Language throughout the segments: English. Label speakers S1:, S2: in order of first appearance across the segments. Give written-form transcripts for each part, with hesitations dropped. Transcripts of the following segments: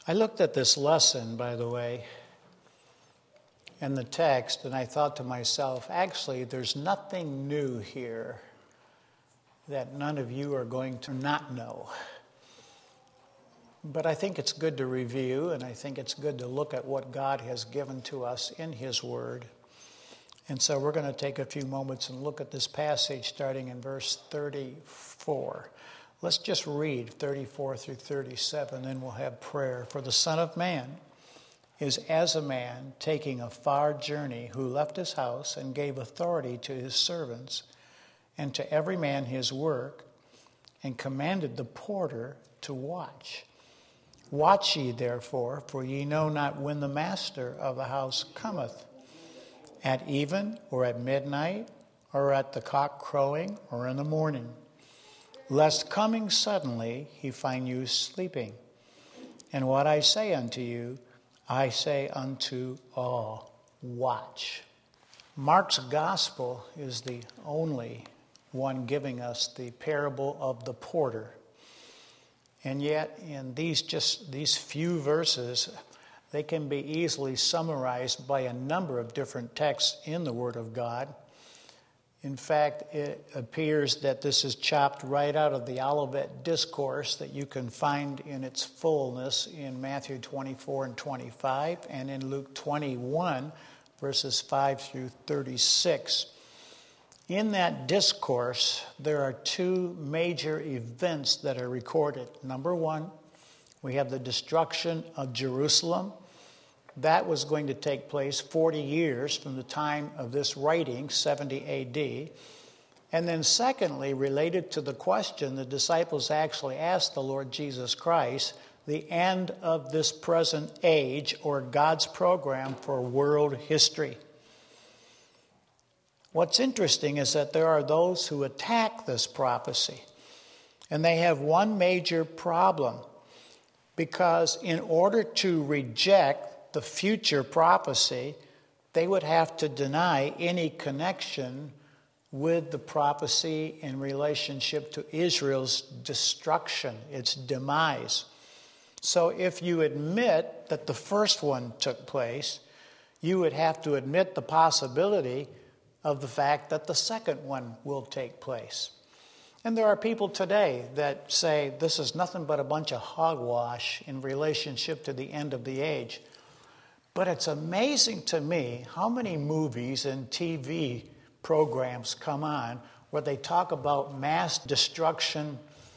S1: I looked at this lesson, by the way, and the text, and I thought to myself, actually, there's nothing new here that none of you are going to not know. But I think it's good to review, and I think it's good to look at what God has given to us in His Word. And so we're going to take a few moments and look at this passage starting in verse 34. Let's just read 34 through 37, then we'll have prayer. For the Son of Man is as a man taking a far journey who left his house and gave authority to his servants and to every man his work, and commanded the porter to watch. Watch ye therefore, for ye know not when the master of the house cometh, at even, or at midnight, or at the cock crowing, or in the morning, lest coming suddenly he find you sleeping. And what I say unto you, I say unto all, watch. Mark's gospel is the only one giving us the parable of the porter. And yet, in these few verses, they can be easily summarized by a number of different texts in the Word of God. In fact, it appears that this is chopped right out of the Olivet Discourse that you can find in its fullness in Matthew 24 and 25 and in Luke 21, verses 5 through 36. In that discourse, there are two major events that are recorded. Number one, we have the destruction of Jerusalem. That was going to take place 40 years from the time of this writing, 70 A.D. And then secondly, related to the question the disciples actually asked the Lord Jesus Christ, the end of this present age, or God's program for world history. What's interesting is that there are those who attack this prophecy, and they have one major problem, because in order to reject the future prophecy, they would have to deny any connection with the prophecy in relationship to Israel's destruction, its demise. So if you admit that the first one took place, you would have to admit the possibility of the fact that the second one will take place. And there are people today that say this is nothing but a bunch of hogwash in relationship to the end of the age. But it's amazing to me how many movies and TV programs come on where they talk about mass destruction.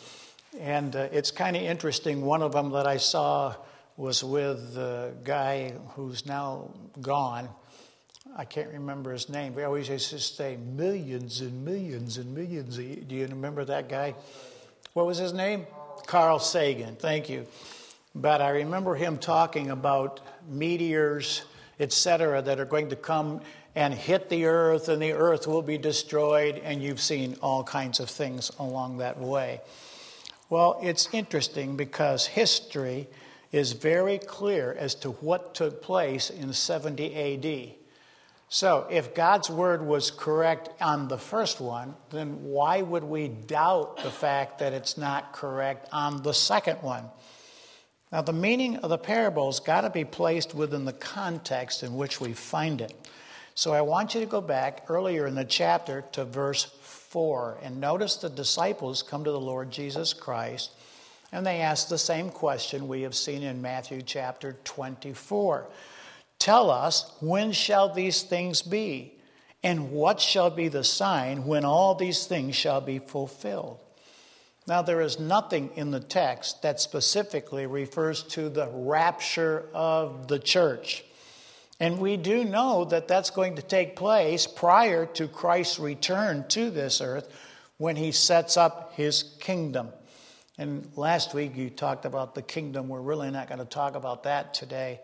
S1: And it's kind of interesting. One of them that I saw was with a guy who's now gone. I can't remember his name. We always used to say millions and millions and millions. Do you remember that guy? What was his name? Carl Sagan. Thank you. But I remember him talking about meteors, etc., that are going to come and hit the earth, and the earth will be destroyed, and you've seen all kinds of things along that way. Well, it's interesting because history is very clear as to what took place in 70 A.D. So if God's word was correct on the first one, then why would we doubt the fact that it's not correct on the second one? Now, the meaning of the parable has got to be placed within the context in which we find it. So I want you to go back earlier in the chapter to verse 4, and notice the disciples come to the Lord Jesus Christ, and they ask the same question we have seen in Matthew chapter 24. Tell us, when shall these things be? And what shall be the sign when all these things shall be fulfilled? Now, there is nothing in the text that specifically refers to the rapture of the church. And we do know that that's going to take place prior to Christ's return to this earth when he sets up his kingdom. And last week you talked about the kingdom. We're really not going to talk about that today.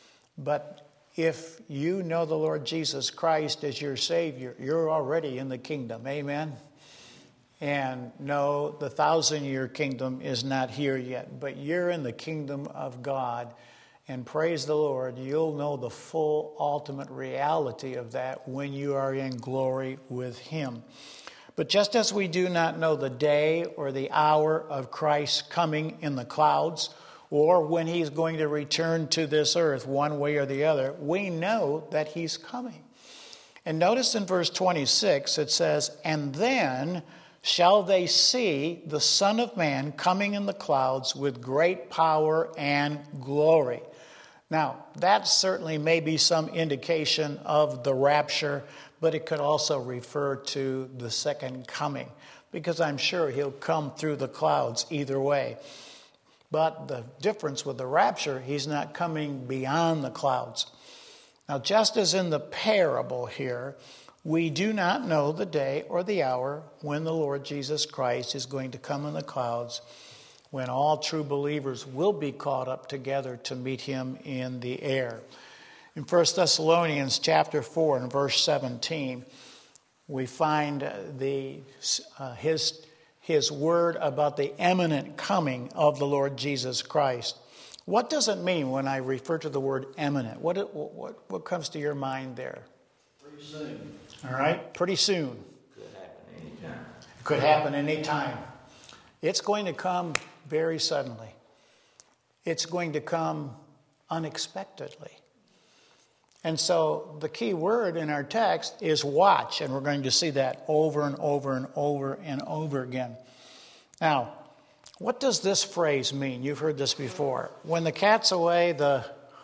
S1: But if you know the Lord Jesus Christ as your Savior, you're already in the kingdom. Amen? And no, the 1,000-year kingdom is not here yet, but you're in the kingdom of God. And praise the Lord, you'll know the full ultimate reality of that when you are in glory with Him. But just as we do not know the day or the hour of Christ's coming in the clouds, or when he's going to return to this earth, one way or the other, we know that he's coming. And notice in verse 26 it says, "And then shall they see the Son of Man coming in the clouds with great power and glory." Now, that certainly may be some indication of the rapture, but it could also refer to the second coming, because I'm sure he'll come through the clouds either way. But the difference with the rapture, he's not coming beyond the clouds. Now, just as in the parable here, we do not know the day or the hour when the Lord Jesus Christ is going to come in the clouds, when all true believers will be caught up together to meet him in the air. In 1 Thessalonians chapter 4 and verse 17, we find his word about the imminent coming of the Lord Jesus Christ. What does it mean when I refer to the word imminent? What comes to your mind there?
S2: Pretty soon.
S1: All right, pretty soon.
S2: Could happen anytime.
S1: Could happen anytime. It's going to come very suddenly. It's going to come unexpectedly. And so the key word in our text is watch, and we're going to see that over and over and over and over again. Now, what does this phrase mean? You've heard this before. When the cat's away, the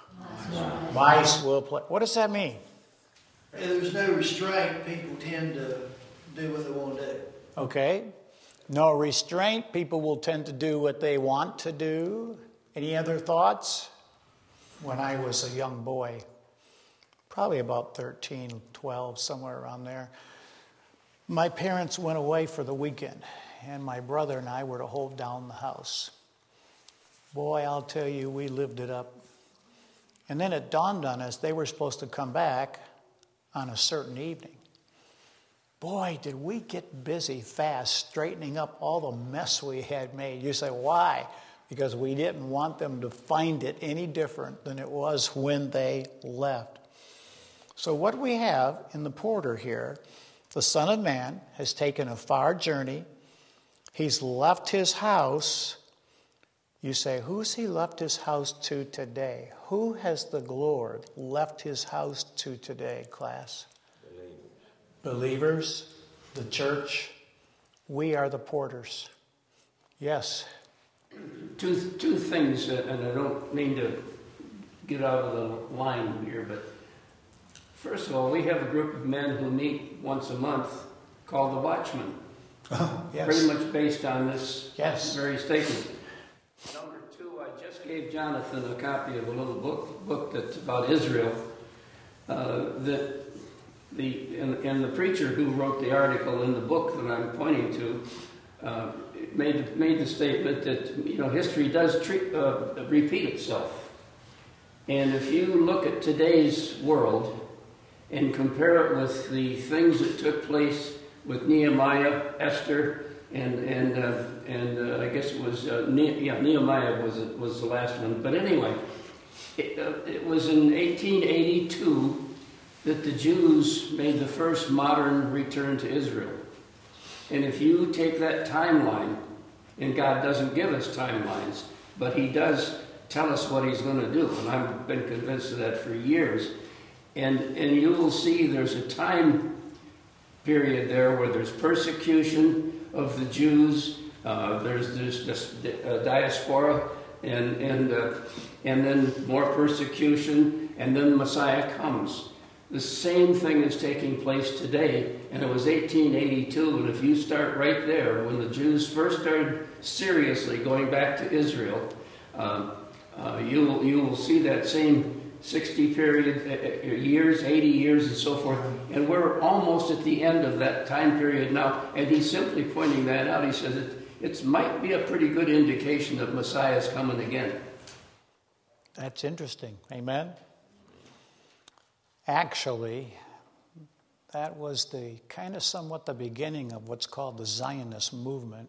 S1: mice will play. What does that mean?
S3: If there's no restraint, people tend to do what they want to do.
S1: Okay. No restraint, people will tend to do what they want to do. Any other thoughts? When I was a young boy, probably about 13, 12, somewhere around there, my parents went away for the weekend, and my brother and I were to hold down the house. Boy, I'll tell you, we lived it up. And then it dawned on us they were supposed to come back on a certain evening. Boy, did we get busy fast straightening up all the mess we had made. You say, why? Because we didn't want them to find it any different than it was when they left. So what we have in the porter here, the Son of Man has taken a far journey. He's left his house. You say, who's he left his house to today? Who has the Lord left his house to today, class? Believers, the church. We are the porters. Yes.
S4: Two things, and I don't mean to get out of the line here, but first of all, we have a group of men who meet once a month called the Watchmen.
S1: Yes.
S4: Pretty much based on this very statement. Number two, I just gave Jonathan a copy of a little book that's about Israel. And the preacher who wrote the article in the book that I'm pointing to made the statement that history does repeat itself. And if you look at today's world and compare it with the things that took place with Nehemiah, Esther, and I guess it was Nehemiah was the last one. But anyway, it was in 1882 that the Jews made the first modern return to Israel. And if you take that timeline, and God doesn't give us timelines, but He does tell us what He's going to do, and I've been convinced of that for years, and you will see there's a time period there where there's persecution of the Jews, there's this diaspora, and then more persecution, and then Messiah comes. The same thing is taking place today, and it was 1882, and if you start right there, when the Jews first started seriously going back to Israel, you will see that same 60 period years, 80 years, and so forth, and we're almost at the end of that time period now, and he's simply pointing that out. He says it might be a pretty good indication that Messiah is coming again.
S1: That's interesting. Amen? Actually, that was the kind of somewhat the beginning of what's called the Zionist movement.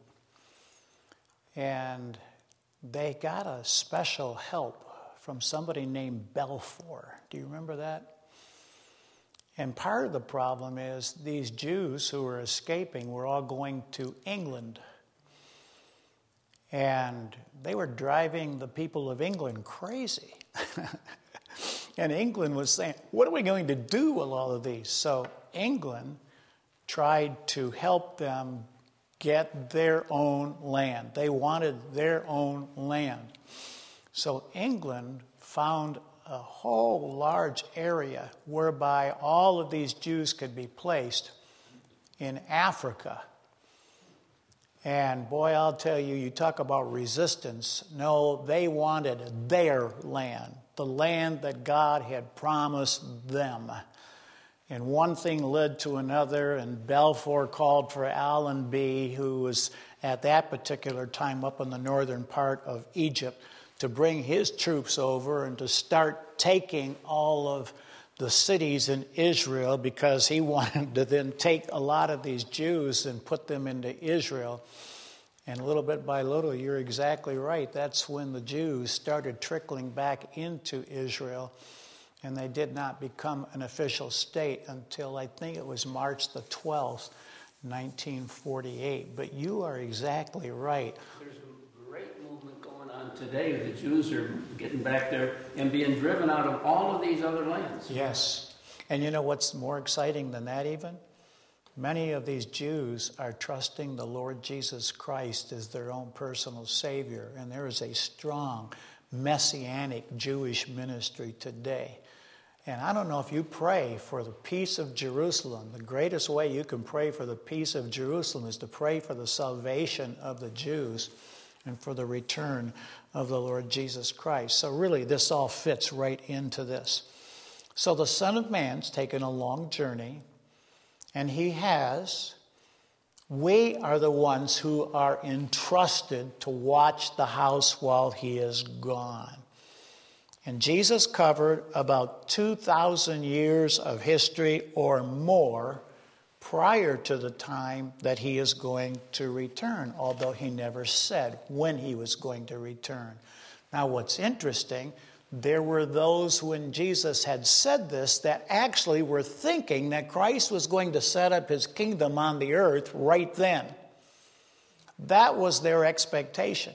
S1: And they got a special help from somebody named Balfour. Do you remember that? And part of the problem is these Jews who were escaping were all going to England. And they were driving the people of England crazy. And England was saying, what are we going to do with all of these? So England tried to help them get their own land. They wanted their own land. So England found a whole large area whereby all of these Jews could be placed in Africa. And boy, I'll tell you, you talk about resistance. No, they wanted their land, the land that God had promised them. And one thing led to another, and Balfour called for Allenby, who was at that particular time up in the northern part of Egypt, to bring his troops over and to start taking all of the cities in Israel, because he wanted to then take a lot of these Jews and put them into Israel. And little bit by little, you're exactly right. That's when the Jews started trickling back into Israel. And they did not become an official state until I think it was March the 12th, 1948. But you are exactly right.
S4: There's a great movement going on today. The Jews are getting back there and being driven out of all of these other lands.
S1: Yes. And you know what's more exciting than that even? Many of these Jews are trusting the Lord Jesus Christ as their own personal Savior. And there is a strong Messianic Jewish ministry today. And I don't know if you pray for the peace of Jerusalem. The greatest way you can pray for the peace of Jerusalem is to pray for the salvation of the Jews and for the return of the Lord Jesus Christ. So really, this all fits right into this. So the Son of Man's taken a long journey, and we are the ones who are entrusted to watch the house while he is gone. And Jesus covered about 2,000 years of history or more prior to the time that he is going to return, although he never said when he was going to return. Now, what's interesting, there were those when Jesus had said this that actually were thinking that Christ was going to set up his kingdom on the earth right then. That was their expectation.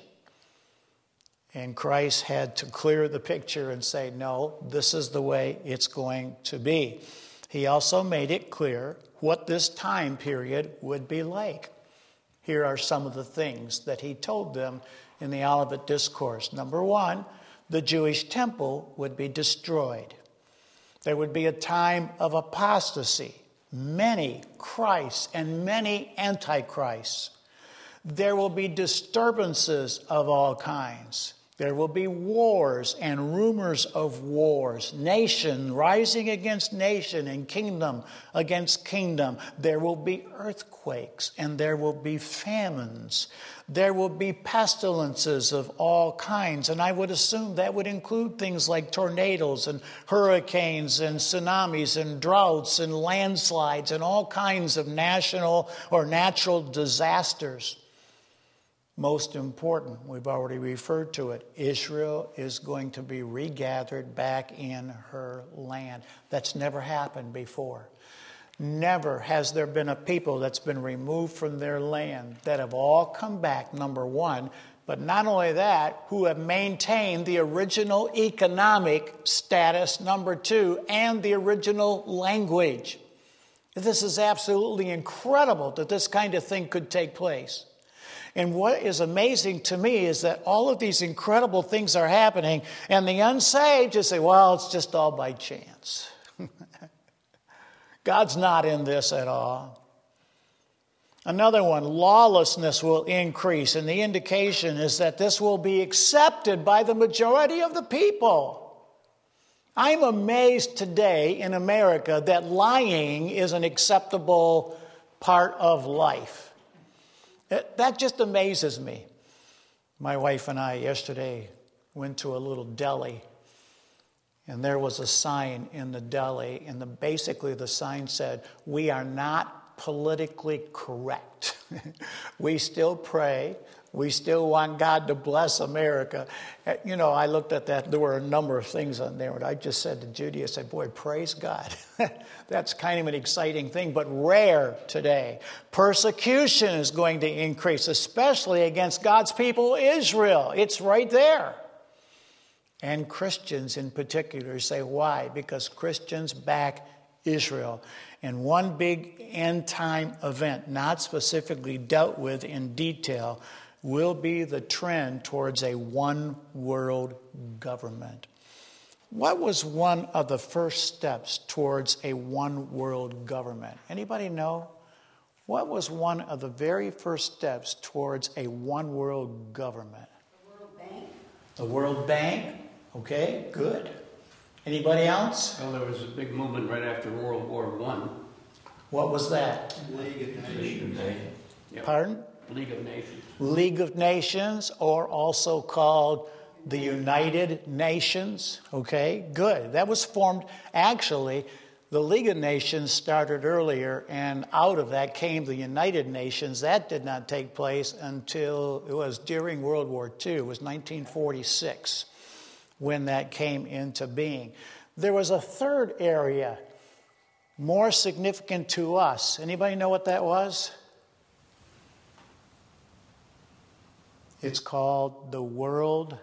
S1: And Christ had to clear the picture and say, no, this is the way it's going to be. He also made it clear what this time period would be like. Here are some of the things that he told them in the Olivet Discourse. Number one, the Jewish temple would be destroyed. There would be a time of apostasy, many Christs and many antichrists. There will be disturbances of all kinds. There will be wars and rumors of wars, nation rising against nation and kingdom against kingdom. There will be earthquakes and there will be famines. There will be pestilences of all kinds. And I would assume that would include things like tornadoes and hurricanes and tsunamis and droughts and landslides and all kinds of national or natural disasters. Most important, we've already referred to it, Israel is going to be regathered back in her land. That's never happened before. Never has there been a people that's been removed from their land that have all come back, number one, but not only that, who have maintained the original economic status, number two, and the original language. This is absolutely incredible that this kind of thing could take place. And what is amazing to me is that all of these incredible things are happening, and the unsaved just say, well, it's just all by chance. God's not in this at all. Another one, lawlessness will increase, and the indication is that this will be accepted by the majority of the people. I'm amazed today in America that lying is an acceptable part of life. That just amazes me. My wife and I yesterday went to a little deli, and there was a sign in the deli, and basically the sign said, "We are not politically correct. We still pray. We still want God to bless America. You know, I looked at that. There were a number of things on there. And I just said to Judy, I said, boy, praise God. That's kind of an exciting thing, but rare today. Persecution is going to increase, especially against God's people, Israel. It's right there. And Christians in particular say, why? Because Christians back Israel. And one big end time event, not specifically dealt with in detail, will be the trend towards a one world government. What was one of the first steps towards a one world government? Anybody know? What was one of the very first steps towards a one world government?
S5: The World Bank.
S1: The World Bank? Okay, good. Anybody else?
S4: Well, there was a big movement right after World War I.
S1: What was that?
S3: League of
S2: League of
S3: Nations.
S2: Nations.
S4: Yep.
S1: Pardon?
S4: League of Nations.
S1: League of Nations, or also called the United Nations. Okay, good. That was formed, actually, the League of Nations started earlier, and out of that came the United Nations. That did not take place until it was during World War II. It was 1946 when that came into being. There was a third area, more significant to us. Anybody know what that was? It's called the World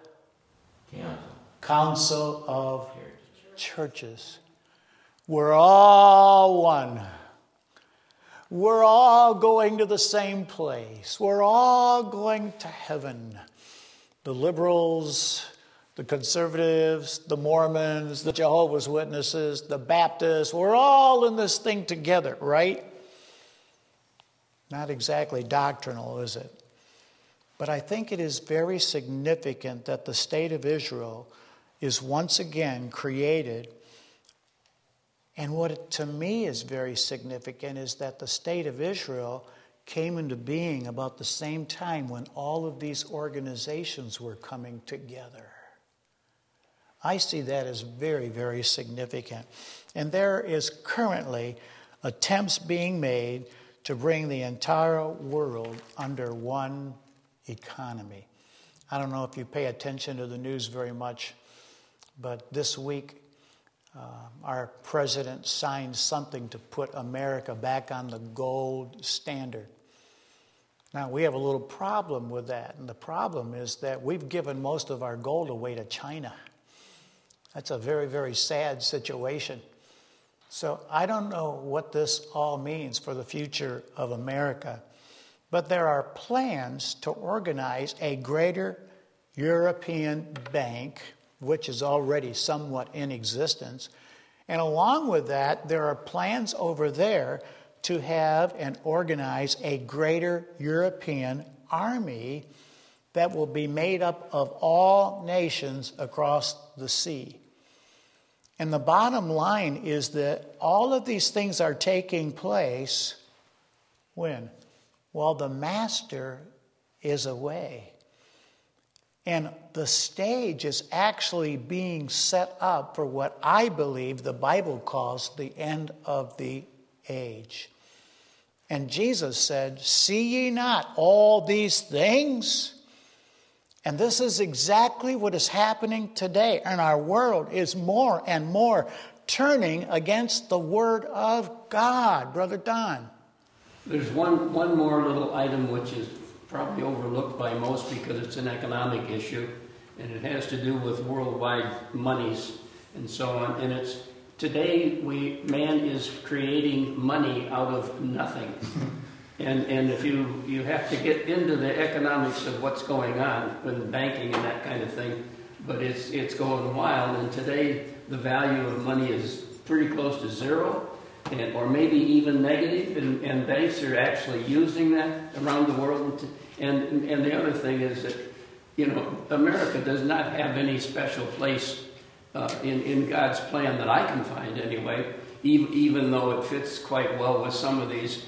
S1: Council of Churches. We're all one. We're all going to the same place. We're all going to heaven. The liberals, the conservatives, the Mormons, the Jehovah's Witnesses, the Baptists, we're all in this thing together, right? Not exactly doctrinal, is it? But I think it is very significant that the state of Israel is once again created. And what to me is very significant is that the state of Israel came into being about the same time when all of these organizations were coming together. I see that as very, very significant. And there is currently attempts being made to bring the entire world under one economy. I don't know if you pay attention to the news very much, but this week our president signed something to put America back on the gold standard. Now, we have a little problem with that, and the problem is that we've given most of our gold away to China. That's a very, very sad situation. So I don't know what this all means for the future of America. But there are plans to organize a greater European bank, which is already somewhat in existence. And along with that, there are plans over there to have and organize a greater European army that will be made up of all nations across the sea. And the bottom line is that all of these things are taking place when? While the master is away. And the stage is actually being set up for what I believe the Bible calls the end of the age. And Jesus said, "See ye not all these things?" And this is exactly what is happening today. And our world is more and more turning against the Word of God. Brother Don.
S4: There's one more little item which is probably overlooked by most because it's an economic issue, and it has to do with worldwide monies and so on. And it's today man is creating money out of nothing. And if you have to get into the economics of what's going on with banking and that kind of thing, but it's going wild. And today the value of money is pretty close to zero, or maybe even negative. And banks are actually using that around the world. And the other thing is that America does not have any special place in God's plan that I can find anyway. Even though it fits quite well with some of these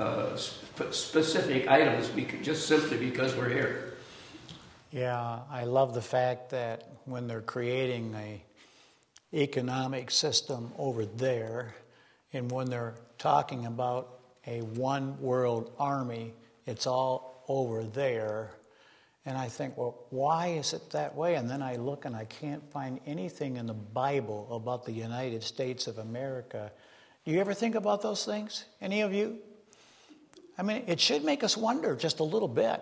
S4: specific items, just simply because we're here.
S1: Yeah, I love the fact that when they're creating a economic system over there, and when they're talking about a one world army, it's all over there. And I think, well, why is it that way? And then I look and I can't find anything in the Bible about the United States of America. Do you ever think about those things? Any of you? I mean, it should make us wonder just a little bit.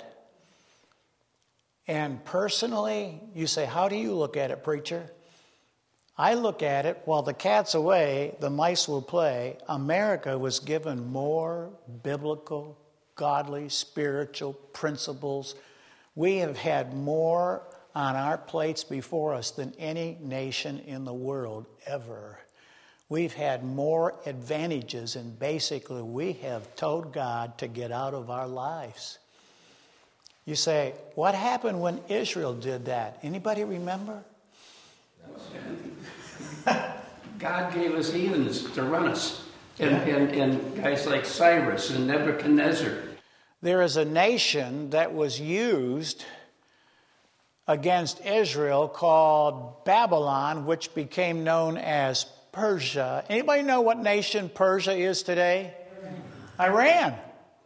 S1: And personally, you say, how do you look at it, preacher? I look at it, while the cat's away, the mice will play. America was given more biblical, godly, spiritual principles. We have had more on our plates before us than any nation in the world ever. We've had more advantages, and basically we have told God to get out of our lives. You say, what happened when Israel did that? Anybody remember?
S4: God gave us heathens to run us, and guys like Cyrus and Nebuchadnezzar.
S1: There is a nation that was used against Israel called Babylon, which became known as Persia. Anybody know what nation Persia is today? Iran.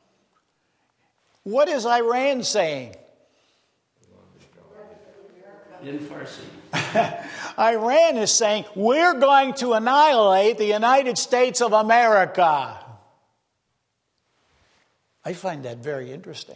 S1: What is Iran saying?
S4: In Farsi.
S1: Iran is saying, we're going to annihilate the United States of America. I find that very interesting.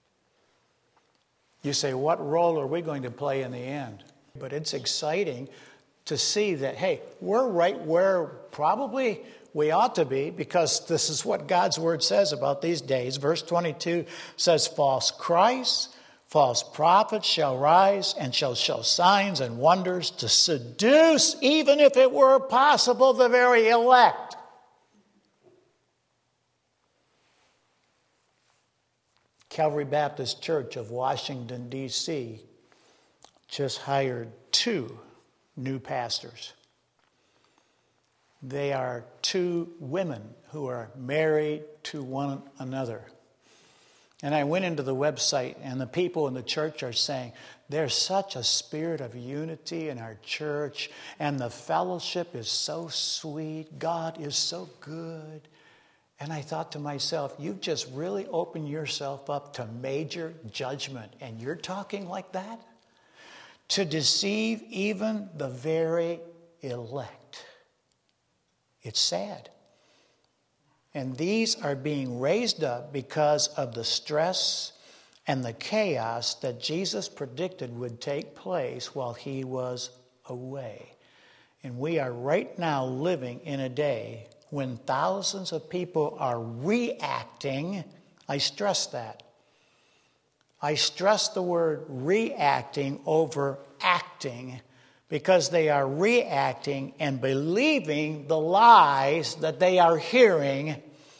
S1: You say, what role are we going to play in the end? But it's exciting to see that, hey, we're right where probably we ought to be, because this is what God's word says about these days. Verse 22 says, false Christs, false prophets shall rise and shall show signs and wonders to seduce, even if it were possible, the very elect. Calvary Baptist Church of Washington, D.C. just hired 2 new pastors. They are 2 women who are married to one another. And I went into the website, and the people in the church are saying, there's such a spirit of unity in our church, and the fellowship is so sweet. God is so good. And I thought to myself, you've just really opened yourself up to major judgment, and you're talking like that? To deceive even the very elect. It's sad. And these are being raised up because of the stress and the chaos that Jesus predicted would take place while he was away. And we are right now living in a day when thousands of people are reacting. I stress that. I stress the word reacting over acting, because they are reacting and believing the lies that they are hearing.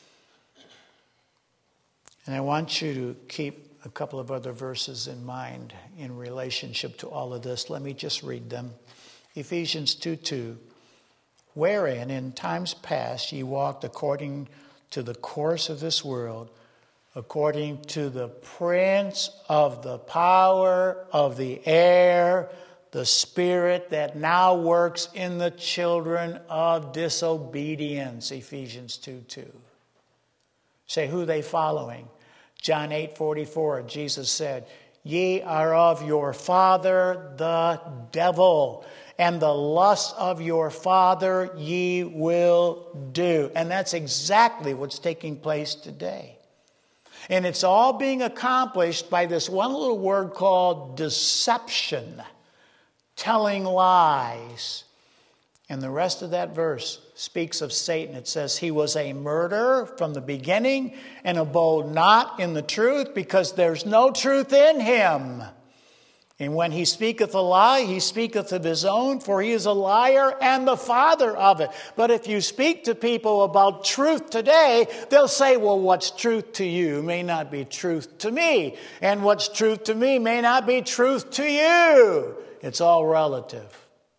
S1: And I want you to keep a couple of other verses in mind in relationship to all of this. Let me just read them. Ephesians 2:2. Wherein in times past ye walked according to the course of this world, according to the prince of the power of the air, the spirit that now works in the children of disobedience. Ephesians 2:2. Say, who they following? John 8:44, Jesus said, ye are of your father the devil, and the lusts of your father ye will do. And that's exactly what's taking place today. And it's all being accomplished by this one little word called deception. Telling lies. And the rest of that verse speaks of Satan. It says he was a murderer from the beginning and abode not in the truth, because there's no truth in him. And when he speaketh a lie, he speaketh of his own, for he is a liar and the father of it. But if you speak to people about truth today, they'll say, well, what's truth to you may not be truth to me. And what's truth to me may not be truth to you. It's all relative.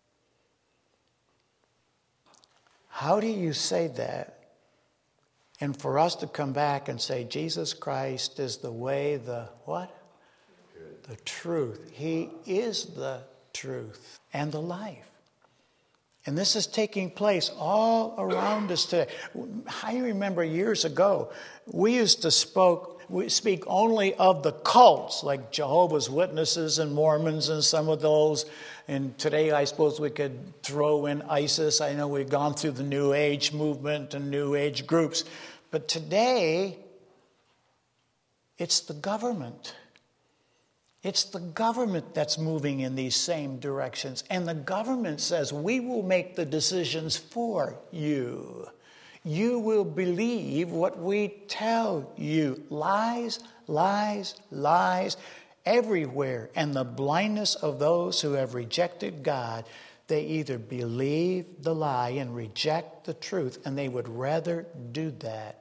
S1: How do you say that? And for us to come back and say, Jesus Christ is the way, the what? The truth. He is the truth and the life. And this is taking place all around us today. I remember years ago, we used to we speak only of the cults, like Jehovah's Witnesses and Mormons and some of those. And today, I suppose we could throw in ISIS. I know we've gone through the New Age movement and New Age groups. But today, it's the government. It's the government that's moving in these same directions. And the government says, we will make the decisions for you. You will believe what we tell you. Lies, lies, lies everywhere. And the blindness of those who have rejected God, they either believe the lie and reject the truth, and they would rather do that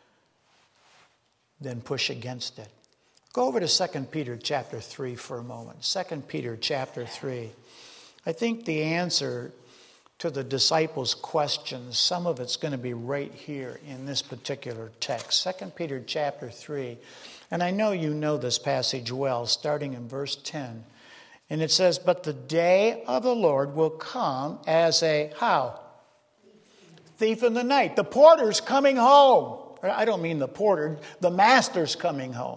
S1: than push against it. Go over to 2 Peter chapter 3 for a moment. 2 Peter chapter 3. I think the answer to the disciples' questions, some of it's going to be right here in this particular text. 2 Peter chapter 3. And I know you know this passage well, starting in verse 10. And it says, but the day of the Lord will come as a, how? Thief in the night. The porter's coming home. I don't mean the porter, the master's coming home.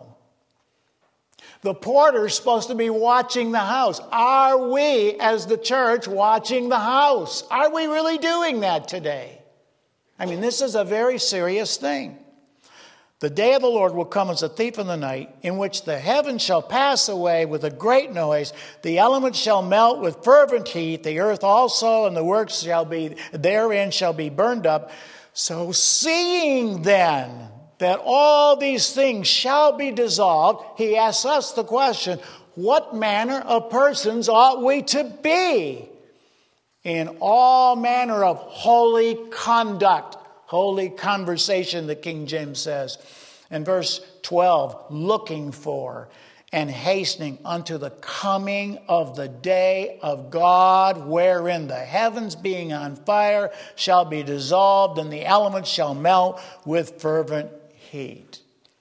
S1: The porter's supposed to be watching the house. Are we, as the church, watching the house? Are we really doing that today? I mean, this is a very serious thing. The day of the Lord will come as a thief in the night, in which the heavens shall pass away with a great noise, the elements shall melt with fervent heat, the earth also and the works therein shall be burned up. So seeing then that all these things shall be dissolved, he asks us the question, what manner of persons ought we to be? In all manner of holy conduct, holy conversation, the King James says. In verse 12, looking for and hastening unto the coming of the day of God, wherein the heavens being on fire shall be dissolved, and the elements shall melt with fervent heat.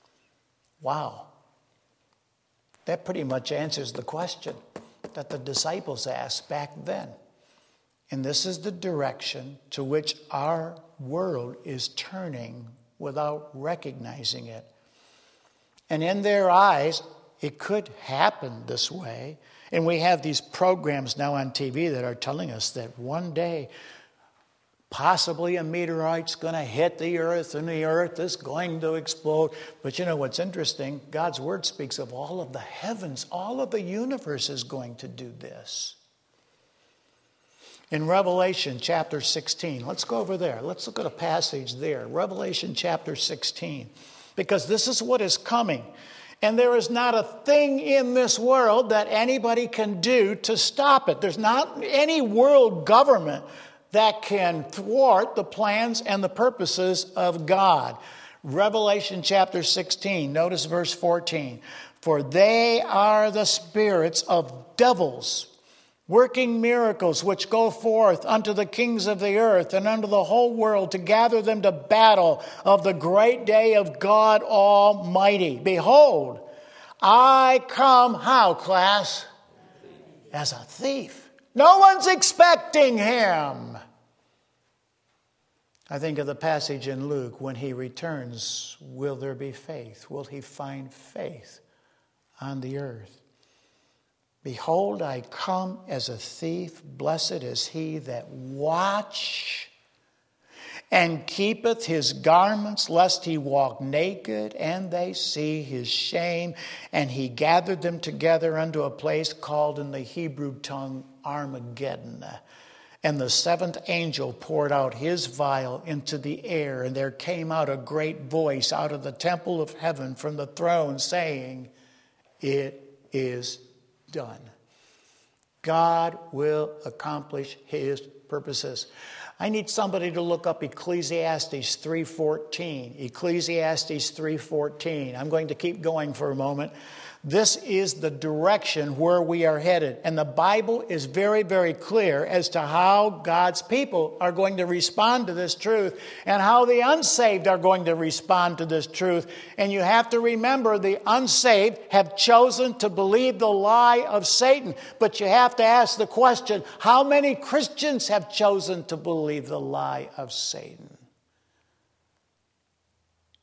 S1: Wow. That pretty much answers the question that the disciples asked back then. And this is the direction to which our world is turning without recognizing it. And in their eyes, it could happen this way. And we have these programs now on TV that are telling us that one day, possibly a meteorite's going to hit the earth and the earth is going to explode. But you know what's interesting? God's word speaks of all of the heavens, all of the universe is going to do this. In Revelation chapter 16, let's go over there. Let's look at a passage there. Revelation chapter 16. Because this is what is coming. And there is not a thing in this world that anybody can do to stop it. There's not any world government that can thwart the plans and the purposes of God. Revelation chapter 16, notice verse 14. For they are the spirits of devils, working miracles which go forth unto the kings of the earth and unto the whole world to gather them to battle of the great day of God Almighty. Behold, I come, how, class? As a thief. No one's expecting him. I think of the passage in Luke, when he returns, will there be faith? Will he find faith on the earth? Behold, I come as a thief. Blessed is he that watch and keepeth his garments, lest he walk naked, and they see his shame. And he gathered them together unto a place called in the Hebrew tongue Armageddon. And the seventh angel poured out his vial into the air, and there came out a great voice out of the temple of heaven from the throne, saying, It is done. God will accomplish his purposes. I need somebody to look up Ecclesiastes 3:14. Ecclesiastes 3:14. I'm going to keep going for a moment. This is the direction where we are headed. And the Bible is very, very clear as to how God's people are going to respond to this truth and how the unsaved are going to respond to this truth. And you have to remember, the unsaved have chosen to believe the lie of Satan. But you have to ask the question, how many Christians have chosen to believe the lie of Satan?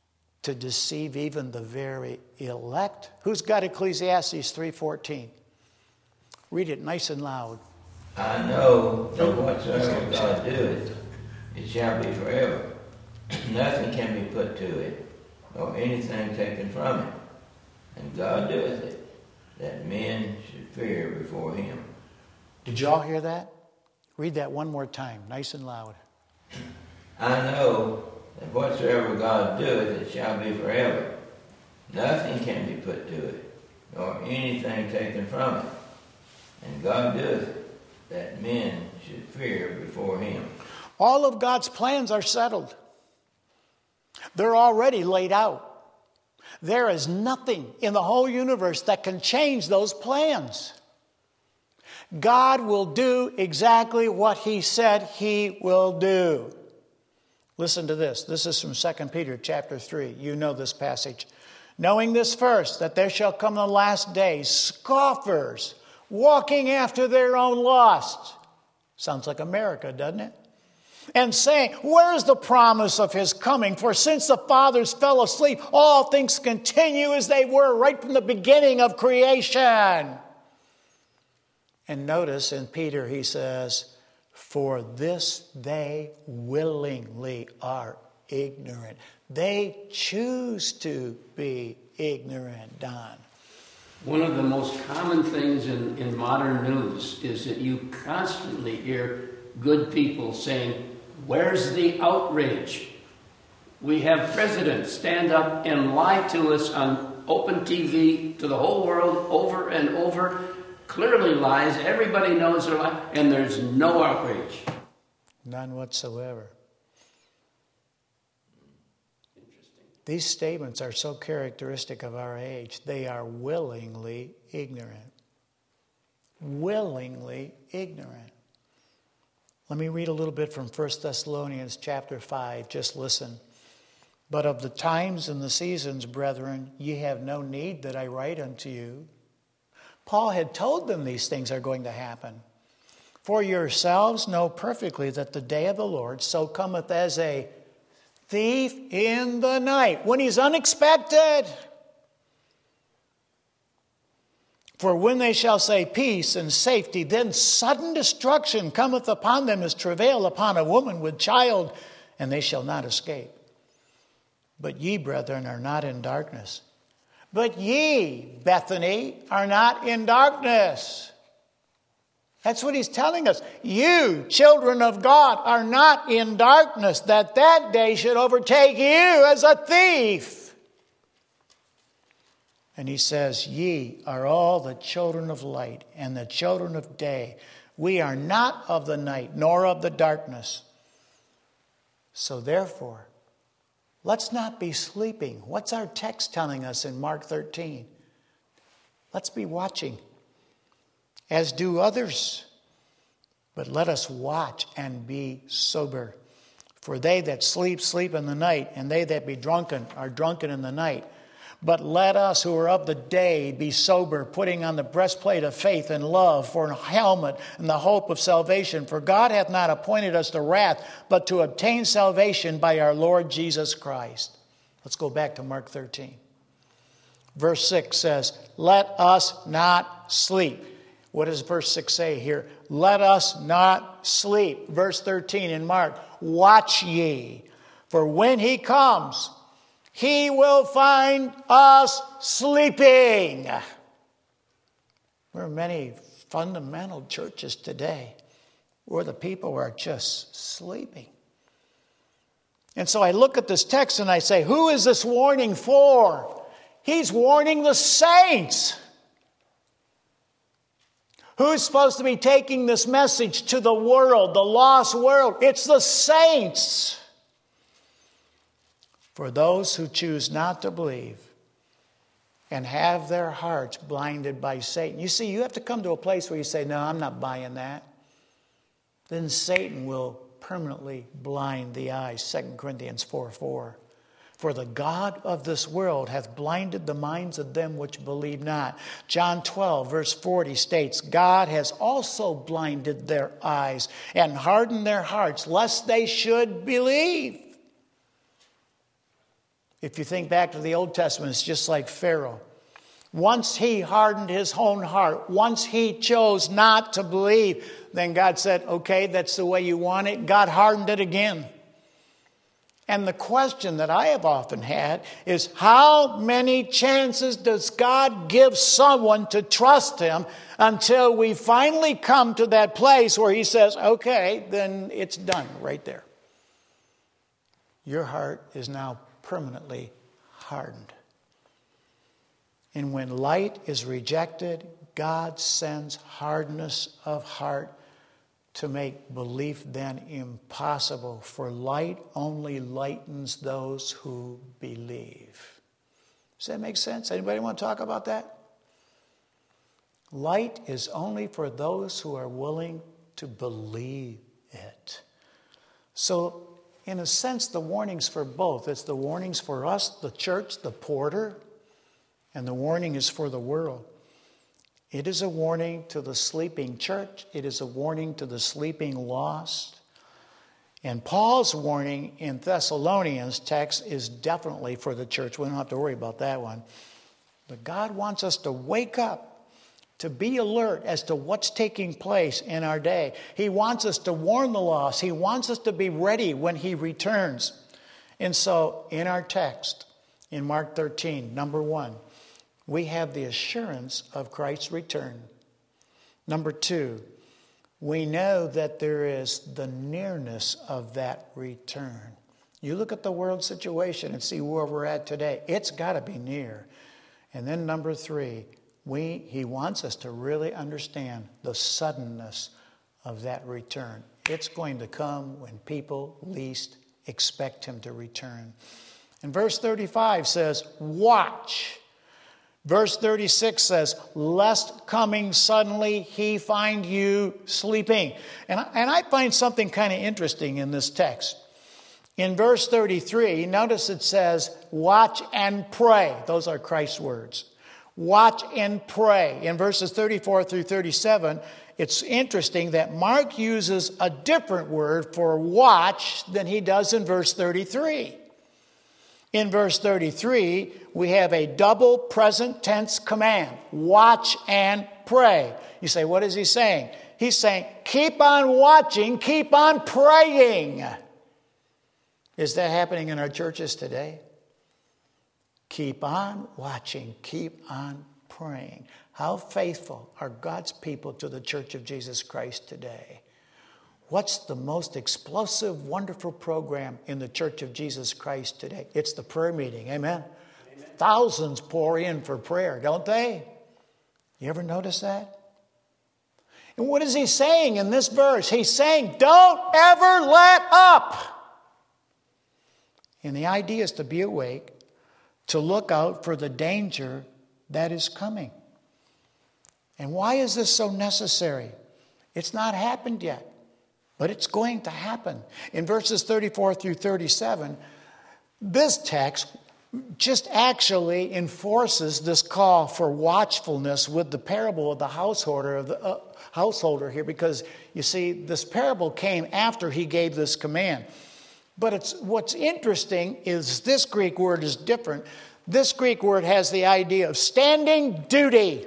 S1: to deceive even the very elect. Who's got Ecclesiastes 3:14? Read it nice and loud.
S2: I know that whatsoever God doeth, it shall be forever. Nothing can be put to it, or anything taken from it. And God doeth it, that men should fear before him.
S1: Did y'all hear that? Read that one more time, nice and loud.
S2: I know that whatsoever God doeth, it shall be forever. Nothing can be put to it, nor anything taken from it. And God doeth it, that men should fear before him.
S1: All of God's plans are settled. They're already laid out. There is nothing in the whole universe that can change those plans. God will do exactly what he said he will do. Listen to this. This is from 2 Peter chapter 3. You know this passage. Knowing this first, that there shall come the last days, scoffers, walking after their own lusts. Sounds like America, doesn't it? And saying, where's the promise of his coming? For since the fathers fell asleep, all things continue as they were right from the beginning of creation. And notice in Peter he says, for this they willingly are ignorant. They choose to be ignorant, Don.
S4: One of the most common things in modern news is that you constantly hear good people saying, where's the outrage? We have presidents stand up and lie to us on open TV to the whole world over and over. Clearly lies. Everybody knows they're lying. And there's no outrage.
S1: None whatsoever.
S4: Interesting.
S1: These statements are so characteristic of our age. They are willingly ignorant. Willingly ignorant. Let me read a little bit from 1 Thessalonians chapter 5. Just listen. But of the times and the seasons, brethren, ye have no need that I write unto you. Paul had told them these things are going to happen. For yourselves know perfectly that the day of the Lord so cometh as a thief in the night, when he's unexpected. For when they shall say peace and safety, then sudden destruction cometh upon them as travail upon a woman with child, and they shall not escape. But ye, brethren, are not in darkness. But ye, Bethany, are not in darkness. That's what he's telling us. You, children of God, are not in darkness, that day should overtake you as a thief. And he says, ye are all the children of light and the children of day. We are not of the night, nor of the darkness. So therefore, let's not be sleeping. What's our text telling us in Mark 13? Let's be watching, as do others. But let us watch and be sober. For they that sleep, sleep in the night, and they that be drunken are drunken in the night. But let us who are of the day be sober, putting on the breastplate of faith and love, for a helmet and the hope of salvation. For God hath not appointed us to wrath, but to obtain salvation by our Lord Jesus Christ. Let's go back to Mark 13. Verse 6 says, let us not sleep. What does verse 6 say here? Let us not sleep. Verse 13 in Mark, watch ye, for when he comes, he will find us sleeping. There are many fundamental churches today where the people are just sleeping. And so I look at this text and I say, who is this warning for? He's warning the saints. Who's supposed to be taking this message to the world, the lost world? It's the saints. For those who choose not to believe and have their hearts blinded by Satan. You see, you have to come to a place where you say, no, I'm not buying that. Then Satan will permanently blind the eyes. 2 Corinthians 4:4. For the God of this world hath blinded the minds of them which believe not. John 12, verse 40 states, God has also blinded their eyes and hardened their hearts, lest they should believe. If you think back to the Old Testament, it's just like Pharaoh. Once he hardened his own heart, once he chose not to believe, then God said, okay, that's the way you want it. God hardened it again. And the question that I have often had is, how many chances does God give someone to trust him until we finally come to that place where he says, okay, then it's done right there. Your heart is now permanently hardened. And when light is rejected, God sends hardness of heart to make belief then impossible. For light only lightens those who believe. Does that make sense? Anybody want to talk about that? Light is only for those who are willing to believe it. So, in a sense, the warning's for both. It's the warnings for us, the church, the porter, and the warning is for the world. It is a warning to the sleeping church. It is a warning to the sleeping lost. And Paul's warning in Thessalonians text is definitely for the church. We don't have to worry about that one. But God wants us to wake up, to be alert as to what's taking place in our day. He wants us to warn the lost. He wants us to be ready when he returns. And so in our text, in Mark 13, number 1, we have the assurance of Christ's return. Number 2, we know that there is the nearness of that return. You look at the world situation and see where we're at today. It's got to be near. And then number 3, he wants us to really understand the suddenness of that return. It's going to come when people least expect him to return. And verse 35 says, watch. Verse 36 says, lest coming suddenly he find you sleeping. And I find something kind of interesting in this text. In verse 33, notice it says, watch and pray. Those are Christ's words. Watch and pray. In verses 34 through 37, it's interesting that Mark uses a different word for watch than he does in verse 33. In verse 33, we have a double present tense command. Watch and pray. You say, what is he saying? He's saying, keep on watching, keep on praying. Is that happening in our churches today? Keep on watching, keep on praying. How faithful are God's people to the Church of Jesus Christ today? What's the most explosive, wonderful program in the Church of Jesus Christ today? It's the prayer meeting. Amen? Amen. Thousands pour in for prayer, don't they? You ever notice that? And what is he saying in this verse? He's saying, don't ever let up. And the idea is to be awake, to look out for the danger that is coming. And why is this so necessary? It's not happened yet. But it's going to happen. In verses 34 through 37, this text just actually enforces this call for watchfulness with the parable of the householder here, because you see, this parable came after he gave this command. But what's interesting is this Greek word is different. This Greek word has the idea of standing duty.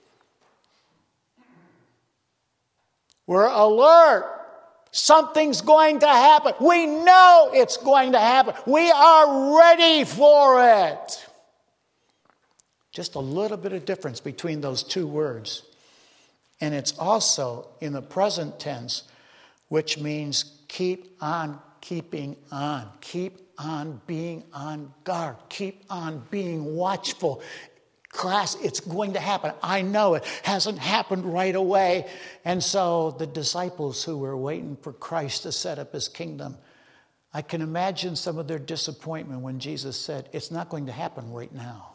S1: We're alert. Something's going to happen. We know it's going to happen. We are ready for it. Just a little bit of difference between those two words. And it's also in the present tense, which means keep on keeping on. Keep on being on guard. Keep on being watchful. Class, it's going to happen. I know it hasn't happened right away. And so the disciples who were waiting for Christ to set up his kingdom, I can imagine some of their disappointment when Jesus said, it's not going to happen right now.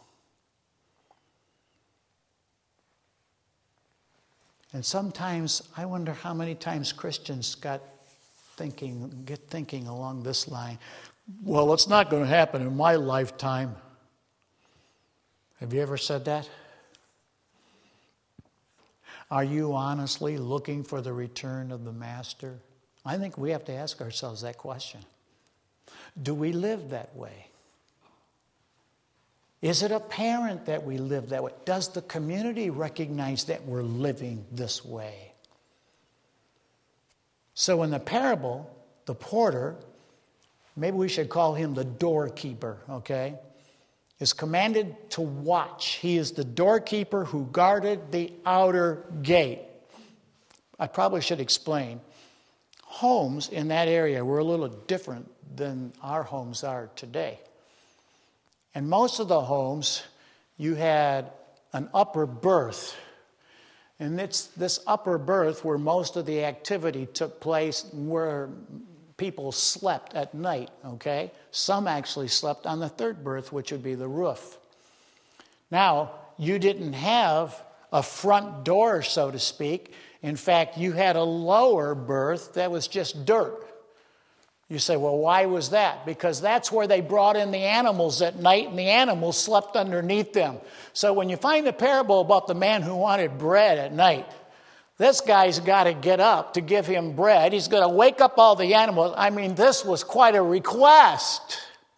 S1: And sometimes, I wonder how many times Christians get thinking along this line, well, it's not going to happen in my lifetime. Have you ever said that? Are you honestly looking for the return of the Master? I think we have to ask ourselves that question. Do we live that way? Is it apparent that we live that way? Does the community recognize that we're living this way? So in the parable, the porter, maybe we should call him the doorkeeper, okay, is commanded to watch. He is the doorkeeper who guarded the outer gate. I probably should explain. Homes in that area were a little different than our homes are today. And most of the homes, you had an upper berth. And it's this upper berth where most of the activity took place, where people slept at night, okay? Some actually slept on the third berth, which would be the roof. Now, you didn't have a front door, so to speak. In fact, you had a lower berth that was just dirt. You say, well, why was that? Because that's where they brought in the animals at night, and the animals slept underneath them. So when you find the parable about the man who wanted bread at night, this guy's got to get up to give him bread. He's going to wake up all the animals. I mean, this was quite a request.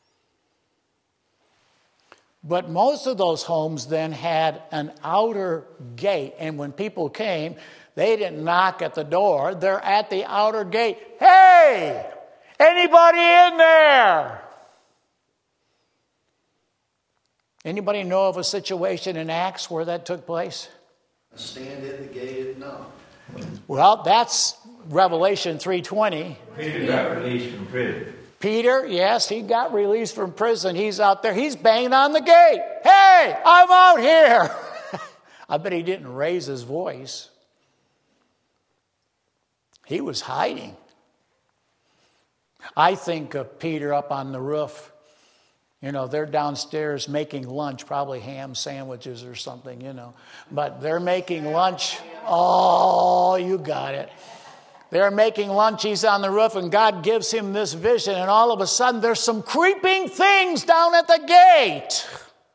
S1: But most of those homes then had an outer gate. And when people came, they didn't knock at the door. They're at the outer gate. Hey! Anybody in there? Anybody know of a situation in Acts where that took place?
S3: Stand at the gate and knock.
S1: Well, that's Revelation 3:20.
S2: Peter got released from prison.
S1: Peter, yes, he got released from prison. He's out there. He's banging on the gate. Hey, I'm out here. I bet he didn't raise his voice. He was hiding. I think of Peter up on the roof. You know, they're downstairs making lunch, probably ham sandwiches or something, you know. But they're making lunch. Oh, you got it. They're making lunch. He's on the roof, and God gives him this vision. And all of a sudden, there's some creeping things down at the gate.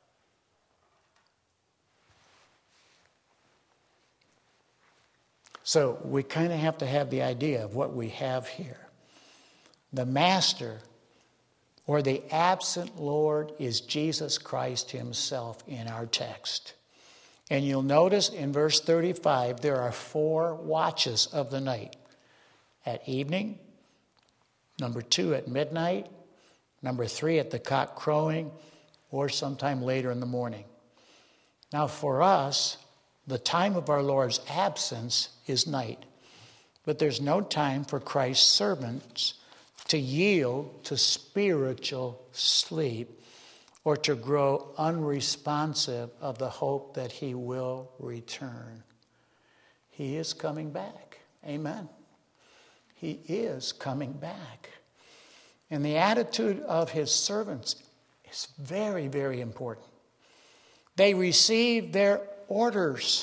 S1: So we kind of have to have the idea of what we have here. The master, or the absent Lord, is Jesus Christ himself in our text. And you'll notice in verse 35, there are 4 watches of the night. At evening, number 2 at midnight, number 3 at the cock crowing, or sometime later in the morning. Now for us, the time of our Lord's absence is night. But there's no time for Christ's servants to yield to spiritual sleep or to grow unresponsive of the hope that he will return. He is coming back. Amen. He is coming back. And the attitude of his servants is very, very important. They receive their orders,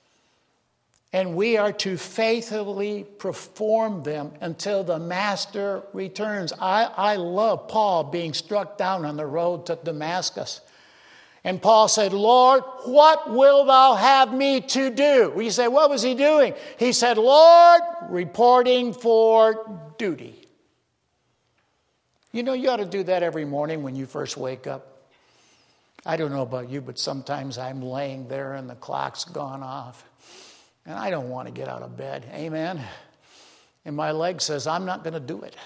S1: and we are to faithfully perform them until the master returns. I love Paul being struck down on the road to Damascus. And Paul said, Lord, what will thou have me to do? We say, what was he doing? He said, Lord, reporting for duty. You know, you ought to do that every morning when you first wake up. I don't know about you, but sometimes I'm laying there and the clock's gone off. And I don't want to get out of bed. Amen. And my leg says, I'm not going to do it.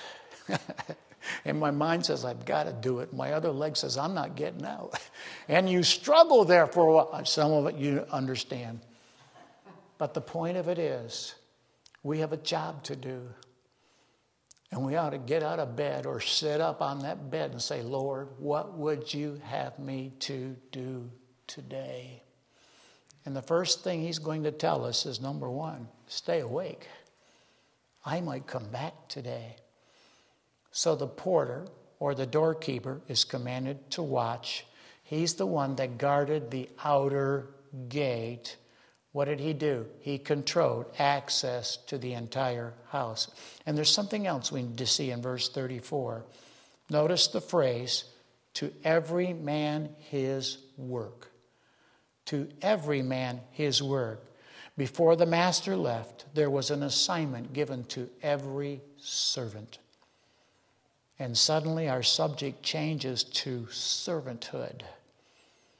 S1: And my mind says, I've got to do it. My other leg says, I'm not getting out. And you struggle there for a while. Some of it you understand. But the point of it is, we have a job to do. And we ought to get out of bed or sit up on that bed and say, Lord, what would you have me to do today? And the first thing he's going to tell us is, number 1, stay awake. I might come back today. So the porter or the doorkeeper is commanded to watch. He's the one that guarded the outer gate. What did he do? He controlled access to the entire house. And there's something else we need to see in verse 34. Notice the phrase, to every man his work. To every man his work. Before the master left, there was an assignment given to every servant. And suddenly our subject changes to servanthood.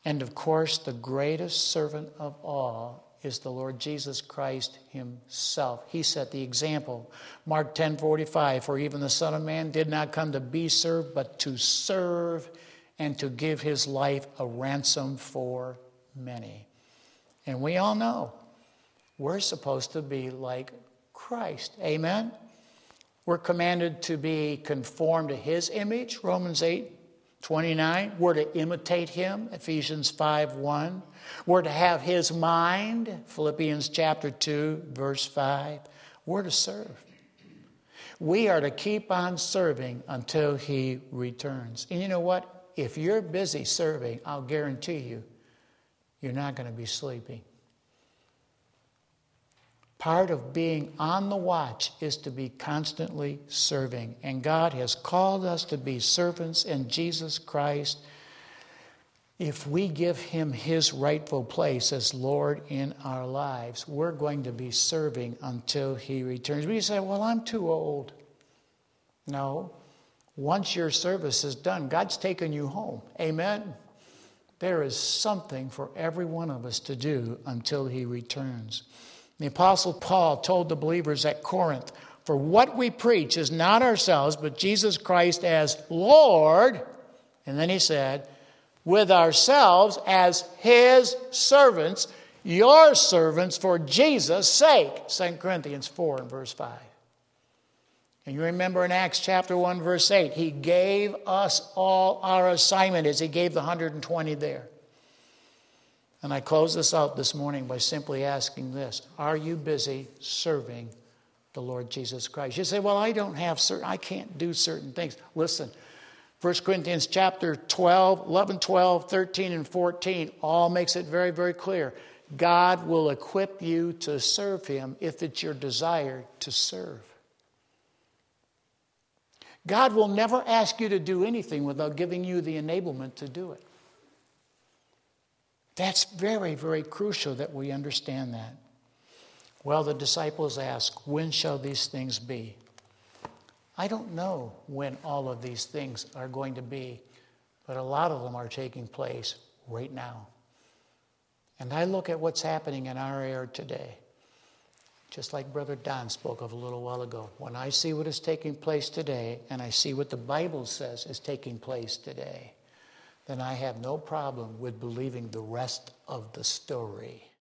S1: And of course, the greatest servant of all is the Lord Jesus Christ himself. He set the example. Mark 10:45, for even the Son of Man did not come to be served, but to serve and to give his life a ransom for many. And we all know we're supposed to be like Christ. Amen? We're commanded to be conformed to his image, Romans 8:29. We're to imitate him, Ephesians 5:1. We're to have his mind, Philippians chapter 2, verse 5. We're to serve. We are to keep on serving until he returns. And you know what? If you're busy serving, I'll guarantee you, you're not going to be sleeping. Part of being on the watch is to be constantly serving. And God has called us to be servants in Jesus Christ. If we give him his rightful place as Lord in our lives, we're going to be serving until he returns. We say, well, I'm too old. No. Once your service is done, God's taken you home. Amen? There is something for every one of us to do until he returns. The Apostle Paul told the believers at Corinth, for what we preach is not ourselves, but Jesus Christ as Lord. And then he said, with ourselves as his servants, your servants for Jesus' sake. 2 Corinthians 4 and verse 5. And you remember in Acts chapter 1, verse 8, he gave us all our assignment as he gave the 120 there. And I close this out this morning by simply asking this. Are you busy serving the Lord Jesus Christ? You say, well, I can't do certain things. Listen, 1 Corinthians chapter 12, 11, 12, 13, and 14 all makes it very, very clear. God will equip you to serve him if it's your desire to serve. God will never ask you to do anything without giving you the enablement to do it. That's very, very crucial that we understand that. Well, the disciples ask, when shall these things be? I don't know when all of these things are going to be, but a lot of them are taking place right now. And I look at what's happening in our era today, just like Brother Don spoke of a little while ago. When I see what is taking place today, and I see what the Bible says is taking place today, then I have no problem with believing the rest of the story.